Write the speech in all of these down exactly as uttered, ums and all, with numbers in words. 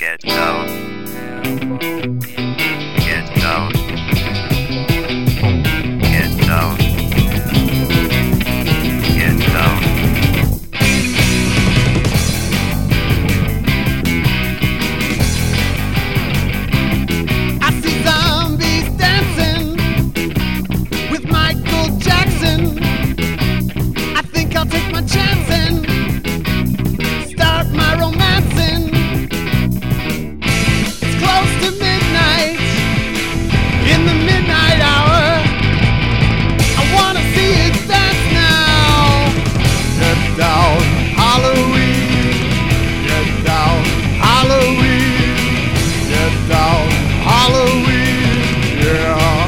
Get down. Get down. Get down. Get down. I see zombies dancing with Michael Jackson. I think I'll take my chance and start my romancing. It's close to midnight, in the midnight hour. I wanna see you dance now. Get down, Halloween. Get down, Halloween. Get down, Halloween. Yeah.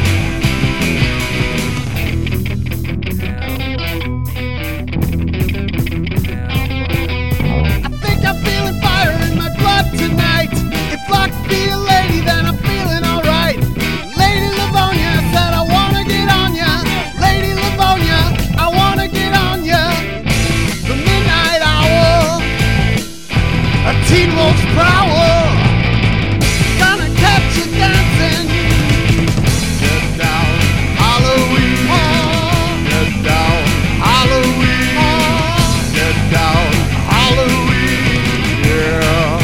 I think I'm feeling fire in my blood tonight. If luck be a lady, then I'm feeling alright. Lady Livonia said I wanna get on ya. Lady Livonia, I wanna get on ya. The midnight hour, a teen wolf's prowl. Gonna catch you dancing. Get down, Halloween. Get down, Halloween. Get down, Halloween. Yeah.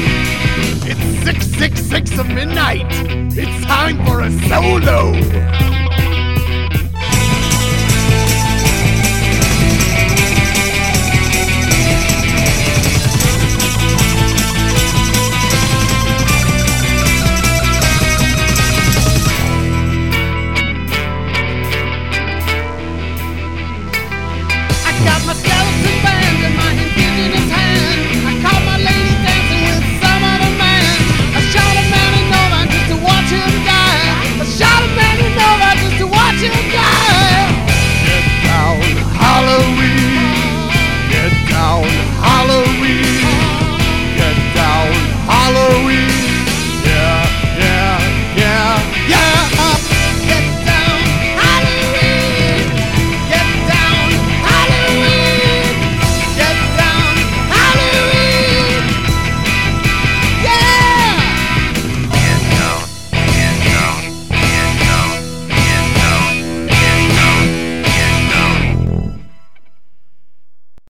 It's six six six of midnight. It's time for a solo.